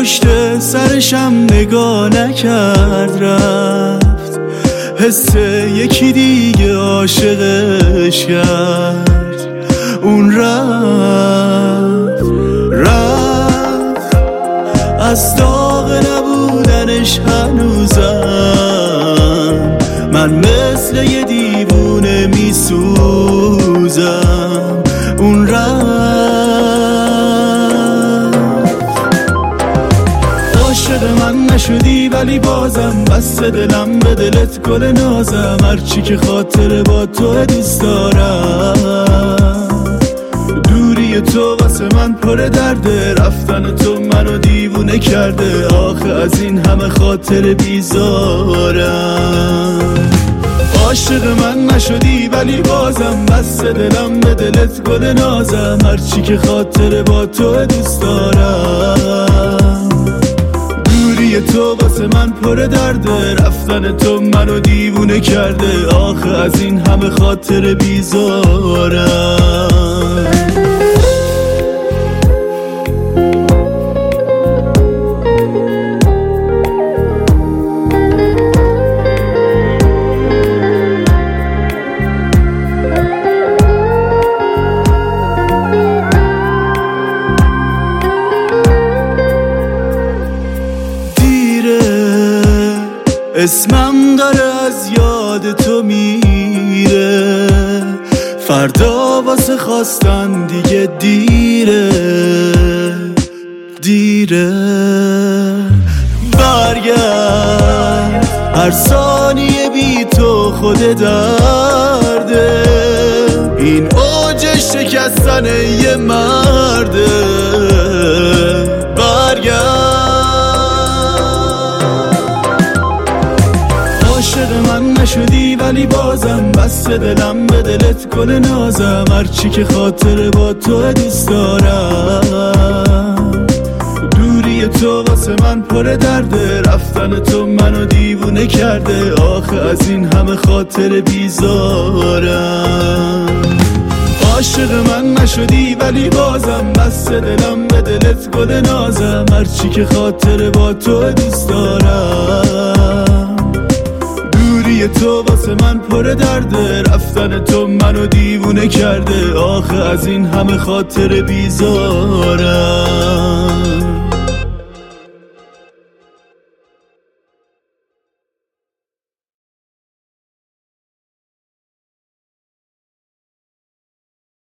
پشت سرشم نگاه نکرد رفت، حس یکی دیگه عاشقش کرد. اون رفت از داغ نبودنش هنوزم من مثل یه دیوونه میسوزم. اون عاشق من نشدی ولی بازم بس دلم به دلت گل نازم. هرچی که خاطر با تو دوست دارم، دوری تو واسه من پر درده، رفتن تو منو دیوونه کرده. آخه از این همه خاطر بیزارم. عاشق من نشدی ولی بازم بس دلم به دلت گل نازم. هرچی که خاطر با تو دوست دارم، دوری تو واسه من پر درده، رفتن تو منو دیوونه کرده. آخه از این همه خاطر بیزارم. اسمم داره از یاد تو میره، فردا واسه خواستن دیگه دیره. برگرد هر ثانیه بی تو خود درده، این اوج شکستن یه مرده. برگرد عاشق من نشدی ولی بازم بس دلم به دلت گل نازم. هرچی که خاطر با تو دوست دارم، دوری تو واسه من پر درده، رفتن تو منو دیوونه کرده. آخه از این همه خاطر بیزارم. عاشق من نشدی ولی بازم بس دلم به دلت گل نازم. هرچی که خاطر با تو دوست دارم، دوری تو واسه من پر درده، رفتن تو منو دیوونه کرده. آخه از این همه خاطر بیزارم.